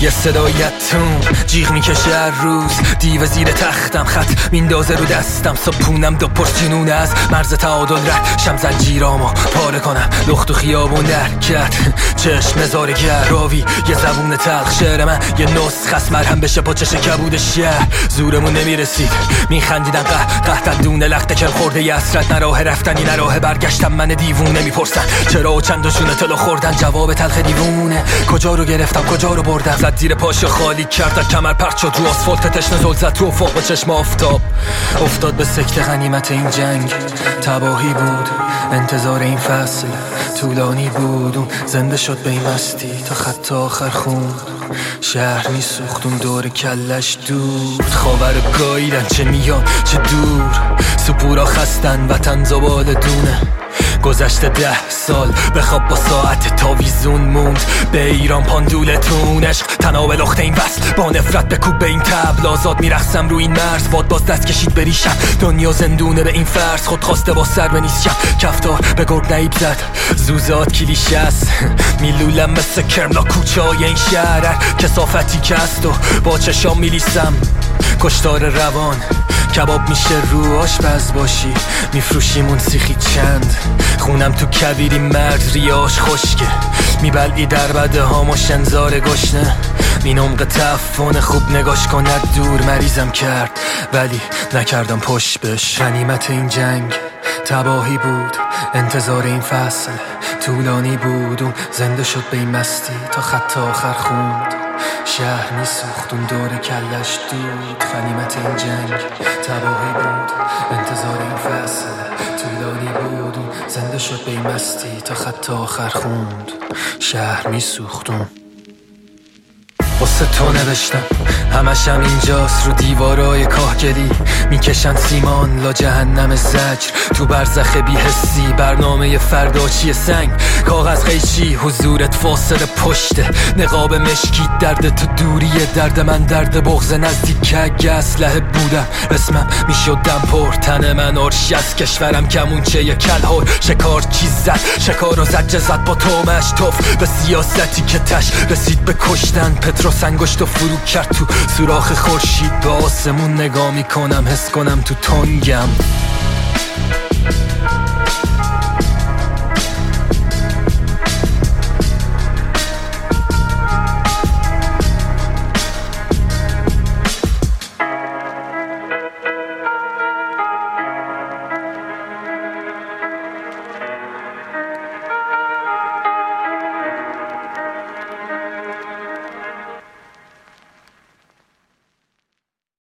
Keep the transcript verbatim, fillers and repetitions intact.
یه صدایتون جیغ میکشه هر روز، دیو زیر تختم خط میندازه رو دستم، صبحونم دو پشت جنون از مرز تعادل رد شم، زنجیرامو پاره کنم لخت و خیابون در کرد، چشم نظاره گر راوی یه زبون تلخ، شعر من یه نسخ است مرهم بشه پا چش کبود شهر، زورمون نمیرسید میخندیدن قه قهتن دونه لخته کم خورده ی اسرت، نراه رفتنی نراه برگشتم، من دیوونه میپرسن چرا و چند و شونه تلو خوردن، جواب تلخ دیوونه کجا رو گرفتم کجا رو بردم، زد زیر پاشو خالی کرد کمر پرت شد رو آسفالت، تشنه زل زد رو افق به چشم آفتاب، افتاد به سکته غنیمت این جنگ، تباهی بود انتظار این فصل طولانی بود، اون زنده شد به این مستی تا خط آخر خون، شهر میسوخت اون دور کلش دود، خاور گاییدن چه میان چه دور، سپورا خستن وطن زبال دونه، گذشته ده سال بخواب با ساعت تاویزون موند، به ایران پاندولتون عشق تناب لخت این وصل، با نفرت بکوب به این تبل، آزاد میرخصم رو این مرز، باد باز دست کشید بریشم، دنیا زندونه به این فرض، خود خواسته با سر به نیست شم، کفتار به گرگ نعیب زد زوزات کلیشه است، میلولم مثل کرملا کوچه های این شهر، کسافتی که هست و با چشام میلیسم، کشتار روان کباب میشه رو آشپز باشی، میفروشیمون سیخی چند، خونم تو کبیری مرد ریاش خشکه، میبلعی در بده هام و شنزار گشنه، می نمق تفون خوب نگاش کند دور مریضم کرد ولی نکردم پشت بش، غنیمت این جنگ تباهی بود انتظار این فصل طولانی بود، اون زنده شد به این مستی تا خط آخر خوند، شهر میسوخت اون دور کلش دود، غنیمت این جنگ تباهی بود انتظار این فصل طولانی بود، اون زنده شد به این مستی تا خط آخر خوند، شهر میسوخت اون. واسه تو نوشتم همشم اینجاست، رو دیوارای کاهگلی میکشن سیمان لا جهنم زجر، تو برزخ بی حسی برنامه فرداچی سنگ، کاغذ قیچی حضورت فاصله پشته، نقاب مشکی درد تو دوری درد من، درد بغض نزدیک اگه اسلحه بودم اسمم میشد دم پر، تن من آرشی از کشورم کمونچه ی کلهور، شکار چیز زد شکار و زد زد با تومش توف به سیاستی که تش رسید به کشتن، پتروس انگشت و فرو کرد تو سوراخ خورشید، به آسمون نگاه میکنم حس کنم تو تنگم.